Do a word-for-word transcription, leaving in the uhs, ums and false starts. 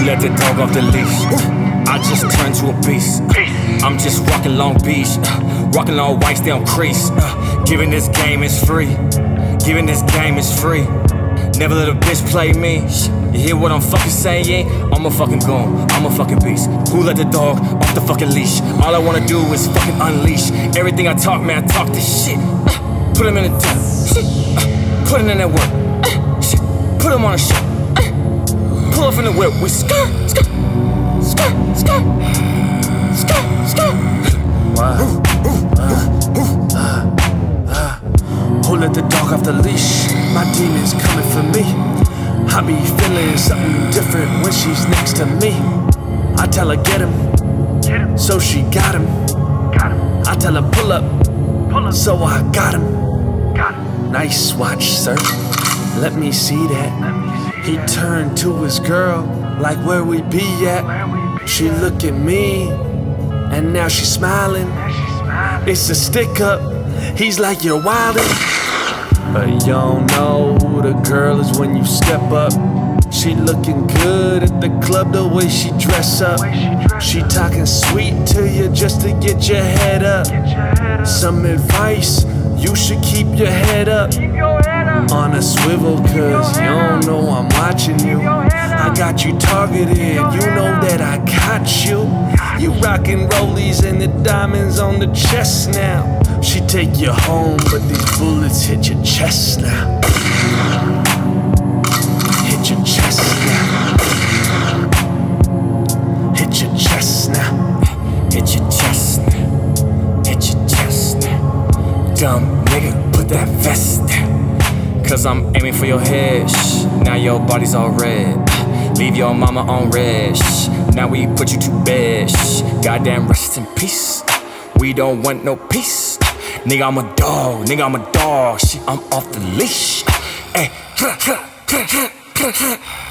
let the dog off the leash? I just turned to a beast. I'm just rocking Long Beach, rocking all whites down crease. Giving this game is free. Giving this game is free. Never let a bitch play me. You hear what I'm fucking saying? I'm a fucking goon, I'm a fucking beast. Who let the dog off the fucking leash? All I wanna do is fucking unleash. Everything I talk, man, I talk this shit. Put him in the dirt. Put him in that work. Put him on a shirt. Pull up in the whip. We skirt, skirt, skirt, skirt, skirt, skirt. Wow. Who let the dog off the leash? My demons coming for me. I be feeling something different when she's next to me. I tell her get him, so she got him. I tell her pull up, so I got him. Nice watch, sir. Let me see that. He turned to his girl, like where we be at. She look at me, and now she's smiling. It's a stick up. He's like, you're wildin'. But you don't know who the girl is when you step up. She looking good at the club, the way she dress up. She talking sweet to you just to get your head up. Some advice, you should keep your head up on a swivel, cause you don't know I'm watching you. I got you targeted, you know that I got you. You rockin' rollies and the diamonds on the chest now. She take you home, but these bullets hit your chest now. Hit your chest now. Hit your chest now. Hit your chest now. Hit your chest now. Dumb nigga, put that vest down. Cause I'm aiming for your head. Shh. Now your body's all red. Leave your mama on red. Shh. Now we put you to bed. Shh. Goddamn rest in peace. We don't want no peace. Nigga, I'm a dog. Nigga, I'm a dog. Shit, I'm off the leash. Hey.